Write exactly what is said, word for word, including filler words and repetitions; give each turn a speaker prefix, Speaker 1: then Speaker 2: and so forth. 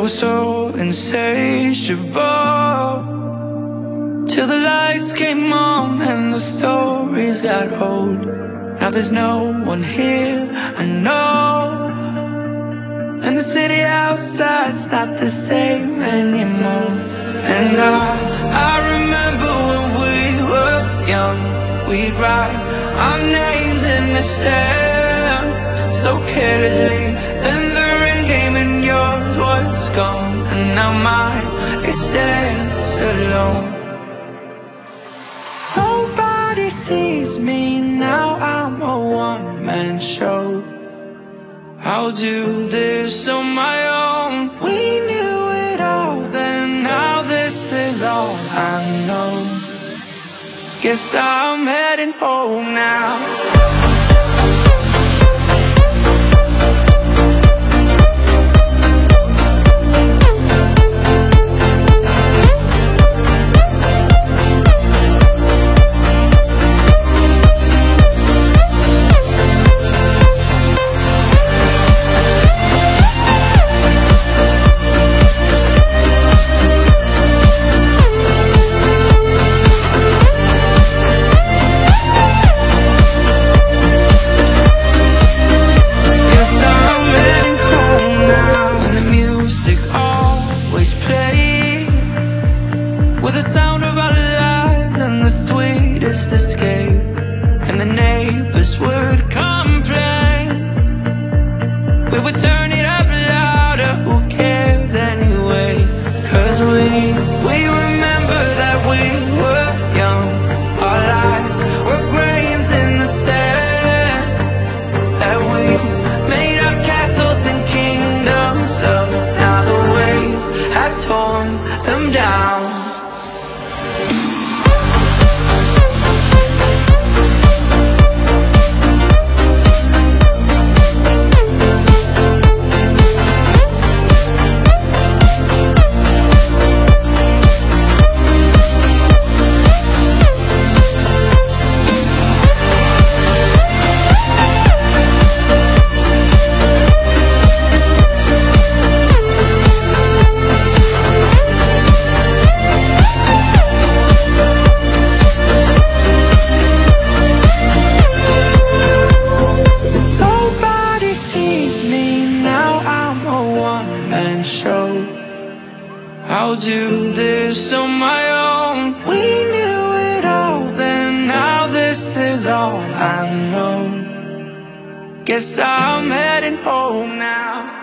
Speaker 1: was so insatiable, till the lights came on and the stories got old. Now there's no one here I know, and the city outside's not the same anymore. And I, I remember when we were young, we'd write our names in the sand so carelessly. Then the rain came and yours was gone, and now mine, it stands alone. Nobody sees me now, I'm a one-man show. I'll do this on my own. We knew it all then, now this is all I know. Guess I'm heading home now. With the sound of our lives and the sweetest escape, and the neighbors would complain. We would turn it up louder, who cares anyway? Cause we, we remember that we were young. Our lives were grains in the sand, that we made our castles and kingdoms up. Now the waves have torn them down. Show. I'll do this on my own. We knew it all then, now this is all I know. Guess I'm heading home now.